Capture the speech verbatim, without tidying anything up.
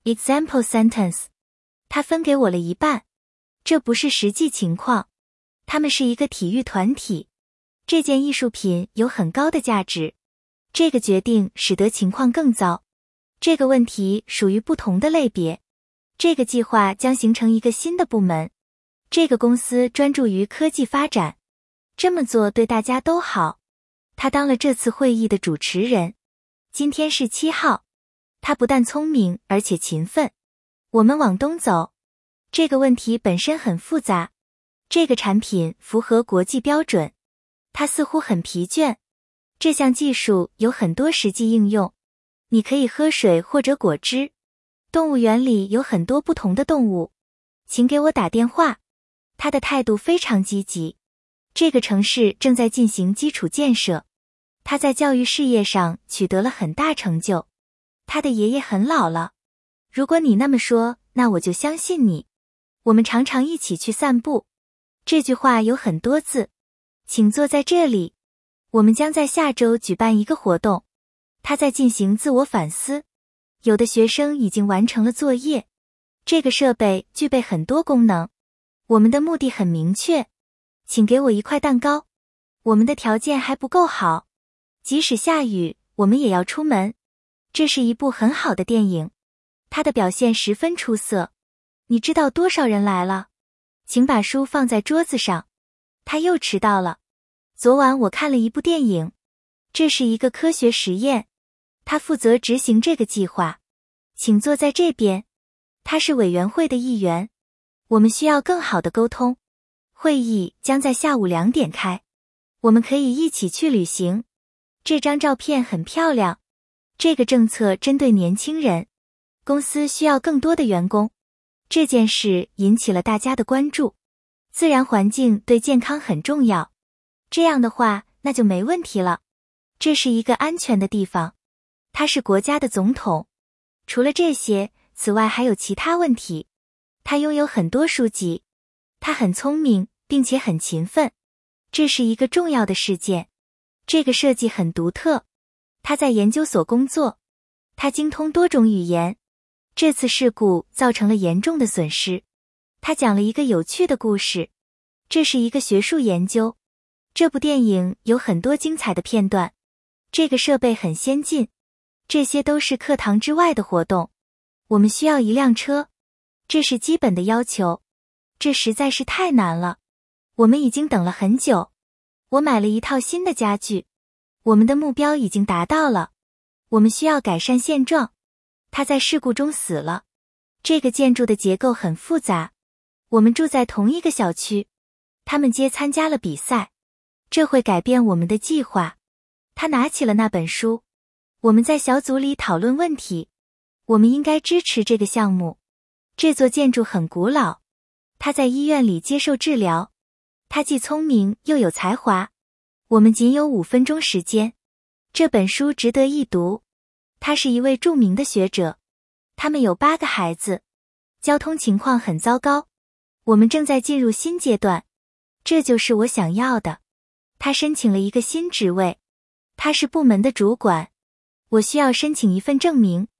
Example sentence. 他分给我了一半。这不是实际情况。他们是一个体育团体。这件艺术品有很高的价值。这个决定使得情况更糟。这个问题属于不同的类别。这个计划将形成一个新的部门。这个公司专注于科技发展。这么做对大家都好。他当了这次会议的主持人。今天是七号。他不但聪明，而且勤奋。我们往东走。这个问题本身很复杂。这个产品符合国际标准。他似乎很疲倦。这项技术有很多实际应用。你可以喝水或者果汁。动物园里有很多不同的动物。请给我打电话。他的态度非常积极。这个城市正在进行基础建设。他在教育事业上取得了很大成就。他的爷爷很老了。如果你那么说，那我就相信你。我们常常一起去散步。这句话有很多字。请坐在这里。我们将在下周举办一个活动。他在进行自我反思。有的学生已经完成了作业。这个设备具备很多功能。我们的目的很明确。请给我一块蛋糕。我们的条件还不够好。即使下雨，我们也要出门。这是一部很好的电影。他的表现十分出色。你知道多少人来了？请把书放在桌子上。他又迟到了。昨晚我看了一部电影。这是一个科学实验。他负责执行这个计划。请坐在这边。他是委员会的一员。我们需要更好的沟通。会议将在下午两点开。我们可以一起去旅行。这张照片很漂亮。这个政策针对年轻人。公司需要更多的员工。这件事引起了大家的关注。自然环境对健康很重要。这样的话，那就没问题了。这是一个安全的地方。他是国家的总统。除了这些，此外还有其他问题。他拥有很多书籍。他很聪明，并且很勤奋。这是一个重要的事件。这个设计很独特。他在研究所工作。他精通多种语言。这次事故造成了严重的损失。他讲了一个有趣的故事。这是一个学术研究。这部电影有很多精彩的片段。这个设备很先进。这些都是课堂之外的活动。我们需要一辆车。这是基本的要求。这实在是太难了。我们已经等了很久。我买了一套新的家具。我们的目标已经达到了。我们需要改善现状。他在事故中死了。这个建筑的结构很复杂。我们住在同一个小区。他们皆参加了比赛。这会改变我们的计划。他拿起了那本书。我们在小组里讨论问题。我们应该支持这个项目。这座建筑很古老。他在医院里接受治疗。他既聪明又有才华。我们仅有五分钟时间。这本书值得一读。他是一位著名的学者。他们有八个孩子。交通情况很糟糕。我们正在进入新阶段。这就是我想要的。他申请了一个新职位。他是部门的主管。我需要申请一份证明。